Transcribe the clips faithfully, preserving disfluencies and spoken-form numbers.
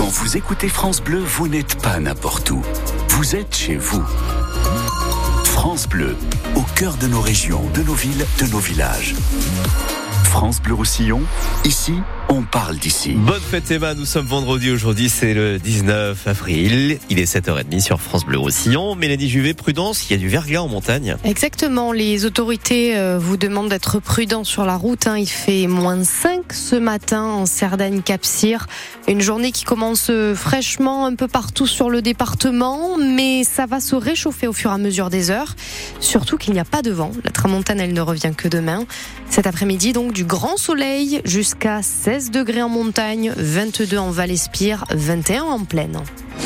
Quand vous écoutez France Bleu, vous n'êtes pas n'importe où. Vous êtes chez vous. France Bleu, au cœur de nos régions, de nos villes, de nos villages. France Bleu Roussillon, ici, on parle d'ici. Bonne fête Emma, nous sommes vendredi aujourd'hui, c'est le dix-neuf avril. Il est sept heures trente sur France Bleu Roussillon. Mélanie Juvet, prudence, il y a du verglas en montagne. Exactement, les autorités vous demandent d'être prudents sur la route. Il fait moins cinq ce matin en Cerdagne-Cap-Cyr. Une journée qui commence fraîchement un peu partout sur le département, mais ça va se réchauffer au fur et à mesure des heures. Surtout qu'il n'y a pas de vent. La tramontane, elle ne revient que demain. Cet après-midi, donc, du grand soleil jusqu'à seize degrés en montagne, vingt-deux en Val-Espire, vingt et un en plaine.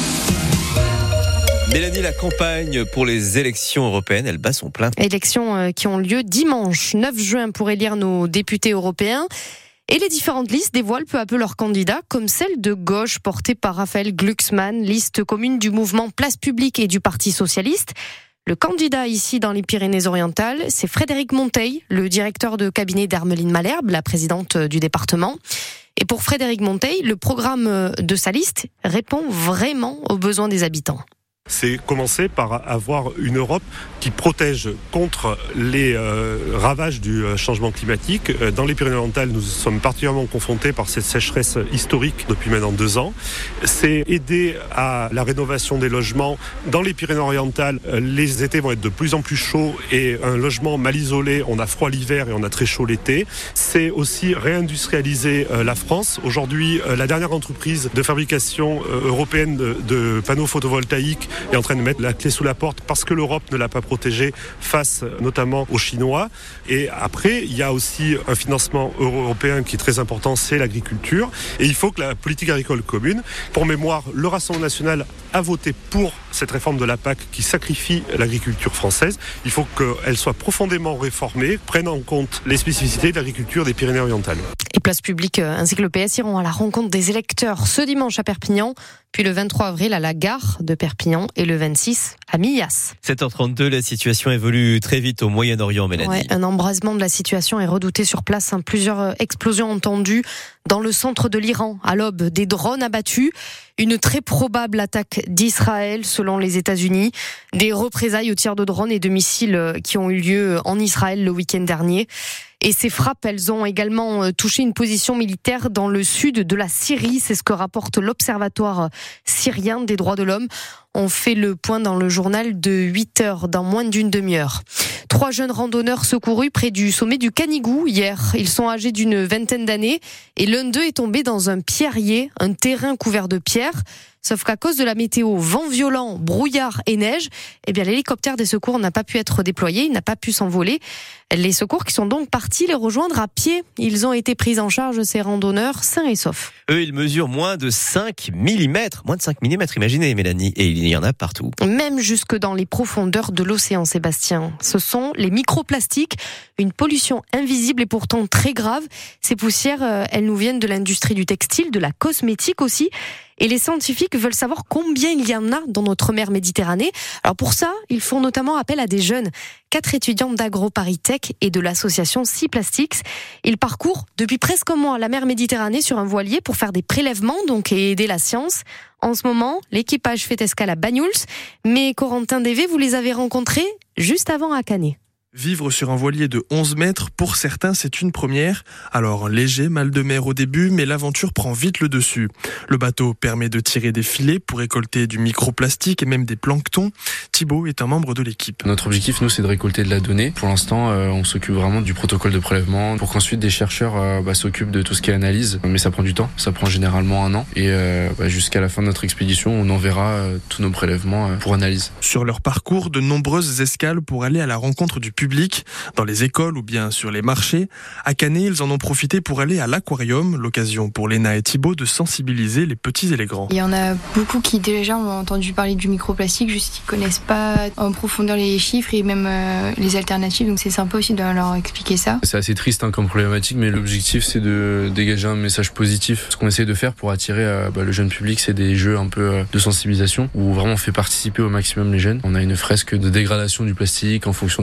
Mélanie, la campagne pour les élections européennes, elle bat son plein. Élections qui ont lieu dimanche neuf juin pour élire nos députés européens. Et les différentes listes dévoilent peu à peu leurs candidats, comme celle de gauche portée par Raphaël Glucksmann, liste commune du mouvement Place Publique et du Parti Socialiste. Le candidat ici dans les Pyrénées-Orientales, c'est Frédéric Monteil, le directeur de cabinet d'Hermeline Malherbe, la présidente du département. Et pour Frédéric Monteil, le programme de sa liste répond vraiment aux besoins des habitants. C'est commencer par avoir une Europe qui protège contre les euh, ravages du changement climatique. Dans les Pyrénées-Orientales, nous sommes particulièrement confrontés par cette sécheresse historique depuis maintenant deux ans. C'est aider à la rénovation des logements. Dans les Pyrénées-Orientales, les étés vont être de plus en plus chauds et un logement mal isolé, on a froid l'hiver et on a très chaud l'été. C'est aussi réindustrialiser euh, la France. Aujourd'hui, euh, la dernière entreprise de fabrication euh, européenne de, de panneaux photovoltaïques est en train de mettre la clé sous la porte parce que l'Europe ne l'a pas protégée face notamment aux Chinois. Et après, il y a aussi un financement européen qui est très important, c'est l'agriculture. Et il faut que la politique agricole commune, pour mémoire, le Rassemblement national a voté pour cette réforme de la P A C qui sacrifie l'agriculture française. Il faut qu'elle soit profondément réformée, prenne en compte les spécificités de l'agriculture des Pyrénées-Orientales. Et Place Publique ainsi que le P S iront à la rencontre des électeurs ce dimanche à Perpignan, puis le vingt-trois avril à la gare de Perpignan et le vingt-six à Millas. sept heures trente-deux, la situation évolue très vite au Moyen-Orient, Mélanie. Ouais, un embrasement de la situation est redouté sur place. Hein. Plusieurs explosions entendues dans le centre de l'Iran. À l'aube, des drones abattus. Une très probable attaque d'Israël, selon les États-Unis. Des représailles aux tirs de drones et de missiles qui ont eu lieu en Israël le week-end dernier. Et ces frappes, elles ont également touché une position militaire dans le sud de la Syrie. C'est ce que rapporte l'Observatoire syrien des droits de l'homme. On fait le point dans le journal de huit heures, dans moins d'une demi-heure. Trois jeunes randonneurs secourus près du sommet du Canigou hier. Ils sont âgés d'une vingtaine d'années et l'un d'eux est tombé dans un pierrier, un terrain couvert de pierres. Sauf qu'à cause de la météo, vent violent, brouillard et neige, eh bien l'hélicoptère des secours n'a pas pu être déployé, il n'a pas pu s'envoler. Les secours qui sont donc partis les rejoindre à pied. Ils ont été pris en charge, ces randonneurs, sains et saufs. Eux, ils mesurent moins de cinq millimètres. Moins de cinq millimètres, imaginez, Mélanie. Et il y en a partout. Même jusque dans les profondeurs de l'océan, Sébastien. Ce sont les microplastiques, une pollution invisible et pourtant très grave. Ces poussières, elles nous viennent de l'industrie du textile, de la cosmétique aussi. Et les scientifiques veulent savoir combien il y en a dans notre mer Méditerranée. Alors pour ça, ils font notamment appel à des jeunes. Quatre étudiants d'AgroParisTech et de l'association Sea Plastics. Ils parcourent depuis presque un mois la mer Méditerranée sur un voilier pour faire des prélèvements donc et aider la science. En ce moment, l'équipage fait escale à Banyuls. Mais Corentin Dévé, vous les avez rencontrés juste avant à Canet. Vivre sur un voilier de onze mètres, pour certains, c'est une première. Alors, léger mal de mer au début, mais l'aventure prend vite le dessus. Le bateau permet de tirer des filets pour récolter du microplastique et même des planctons. Thibaut est un membre de l'équipe. Notre objectif, nous, c'est de récolter de la donnée. Pour l'instant, euh, on s'occupe vraiment du protocole de prélèvement pour qu'ensuite des chercheurs euh, bah, s'occupent de tout ce qui est analyse. Mais ça prend du temps, ça prend généralement un an. Et euh, bah, jusqu'à la fin de notre expédition, on enverra euh, tous nos prélèvements euh, pour analyse. Sur leur parcours, de nombreuses escales pour aller à la rencontre du public, dans les écoles ou bien sur les marchés. À Canet, ils en ont profité pour aller à l'aquarium, l'occasion pour Léna et Thibaut de sensibiliser les petits et les grands. Il y en a beaucoup qui déjà ont entendu parler du microplastique, juste ils connaissent pas en profondeur les chiffres et même euh, les alternatives, donc c'est sympa aussi de leur expliquer ça. C'est assez triste hein, comme problématique, mais l'objectif c'est de dégager un message positif. Ce qu'on essaie de faire pour attirer euh, bah, le jeune public, c'est des jeux un peu euh, de sensibilisation où vraiment on fait participer au maximum les jeunes. On a une fresque de dégradation du plastique en fonction des années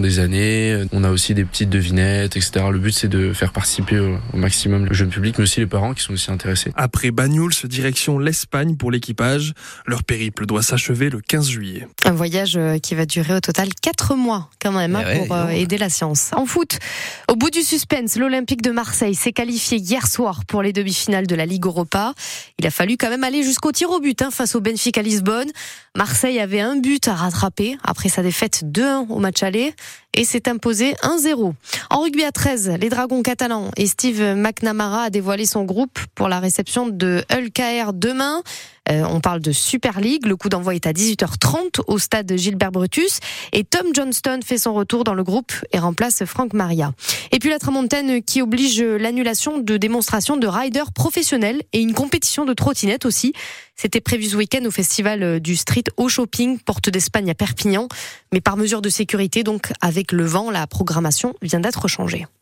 l'année. On a aussi des petites devinettes, et cetera. Le but, c'est de faire participer au, au maximum le jeune public, mais aussi les parents qui sont aussi intéressés. Après Banyuls, direction l'Espagne pour l'équipage. Leur périple doit s'achever le quinze juillet. Un voyage qui va durer au total quatre mois quand même hein, ouais, pour euh, aider la science. En foot, au bout du suspense, l'Olympique de Marseille s'est qualifié hier soir pour les demi-finales de la Ligue Europa. Il a fallu quand même aller jusqu'au tir au but hein, face au Benfica Lisbonne. Marseille avait un but à rattraper après sa défaite deux un au match aller et s'est imposé un zéro. En rugby à treize, les Dragons catalans et Steve McNamara a dévoilé son groupe pour la réception de Hull K R demain. Euh, on parle de Super League. Le coup d'envoi est à dix-huit heures trente au stade Gilbert Brutus. Et Tom Johnston fait son retour dans le groupe et remplace Franck Maria. Et puis la Tramontaine qui oblige l'annulation de démonstrations de riders professionnels et une compétition de trottinette aussi. C'était prévu ce week-end au festival du Street au Shopping, Porte d'Espagne à Perpignan. Mais par mesure de sécurité, donc avec le vent, la programmation vient d'être changée.